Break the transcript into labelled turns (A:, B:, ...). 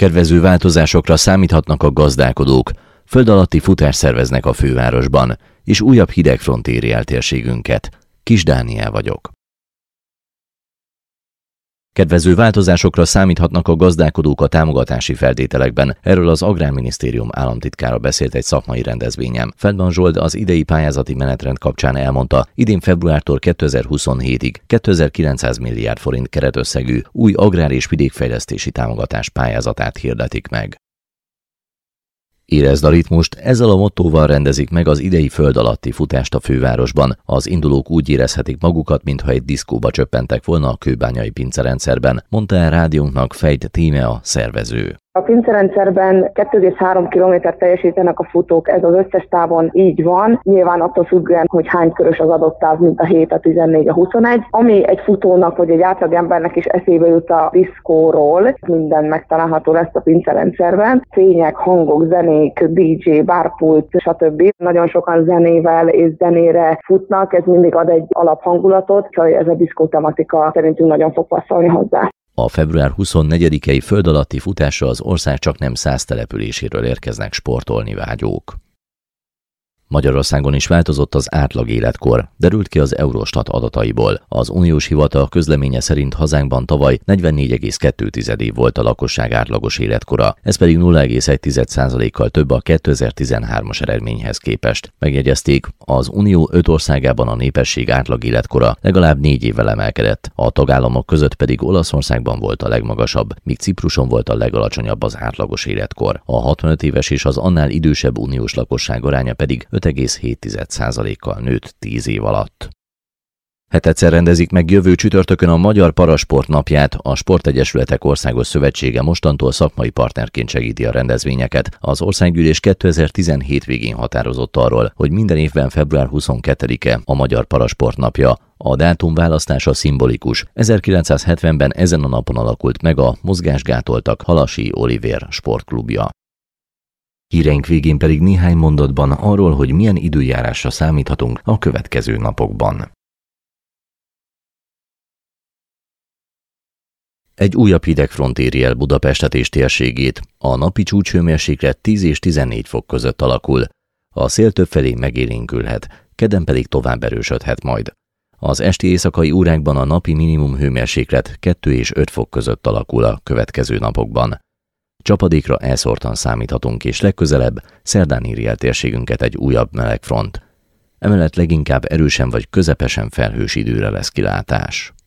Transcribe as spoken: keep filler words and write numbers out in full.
A: Kedvező változásokra számíthatnak a gazdálkodók, föld alatti futást szerveznek a fővárosban, és újabb hidegfront éri el térségünket. Kis Dániel vagyok. Kedvező változásokra számíthatnak a gazdálkodók a támogatási feltételekben. Erről az Agrárminisztérium államtitkára beszélt egy szakmai rendezvényen. Feldman Zsolt az idei pályázati menetrend kapcsán elmondta, idén februártól kétezer-huszonhétig kétezer-kilencszáz milliárd forint keretösszegű új agrár- és vidékfejlesztési támogatás pályázatát hirdetik meg. Érezd a ritmust, ezzel a mottóval rendezik meg az idei föld alatti futást a fővárosban. Az indulók úgy érezhetik magukat, mintha egy diszkóba csöppentek volna a kőbányai pincerendszerben, mondta el rádiónknak Fejt Tímea szervező.
B: A pincerendszerben kettő egész három kilométert teljesítenek a futók, ez az összes távon így van, nyilván attól függően, hogy hány körös az adott táv, mint a hét, a tizennégy, a huszonegy. Ami egy futónak vagy egy átlagembernek is eszébe jut a diszkóról, minden megtalálható lesz a pincerendszerben. Fények, hangok, zenék, dé dzsé, bárpult, stb. Nagyon sokan zenével és zenére futnak, ez mindig ad egy alaphangulatot, úgyhogy ez a diszkó tematika szerintünk nagyon fog passzolni hozzá.
A: A február huszonnegyedikei föld alatti futásra az ország csaknem száz településéről érkeznek sportolni vágyók. Magyarországon is változott az átlag életkor, derült ki az Eurostat adataiból. Az uniós hivatal közleménye szerint hazánkban tavaly negyvennégy egész kettő év volt a lakosság átlagos életkora, ez pedig nulla egész egy százalékkal több a kétezer-tizenhármas eredményhez képest. Megjegyezték, az unió öt országában a népesség átlag életkora legalább négy évvel emelkedett, a tagállamok között pedig Olaszországban volt a legmagasabb, míg Cipruson volt a legalacsonyabb az átlagos életkor. A hatvanöt éves és az annál idősebb uniós lakosság aránya pedig öt egész hét százalékkal nőtt tíz év alatt. Hetedszer rendezik meg jövő csütörtökön a Magyar Parasport napját, a Sportegyesületek Országos Szövetsége mostantól szakmai partnerként segíti a rendezvényeket. Az országgyűlés kétezer-tizenhét végén határozott arról, hogy minden évben február huszonkettedike a Magyar Parasport napja. A dátum választása szimbolikus. ezerkilencszázhetvenben ezen a napon alakult meg a mozgásgátoltak Halasi Olivér sportklubja. Híreink végén pedig néhány mondatban arról, hogy milyen időjárásra számíthatunk a következő napokban. Egy újabb hidegfront éri el Budapestet és térségét. A napi csúcshőmérséklet tíz és tizennégy fok között alakul. A szél többfelé megélénkülhet, kedden pedig tovább erősödhet majd. Az esti éjszakai órákban a napi minimum hőmérséklet kettő és öt fok között alakul a következő napokban. Csapadékra elszórtan számíthatunk, és legközelebb szerdán éri el térségünket egy újabb meleg front. Emellett leginkább erősen vagy közepesen felhős időre lesz kilátás.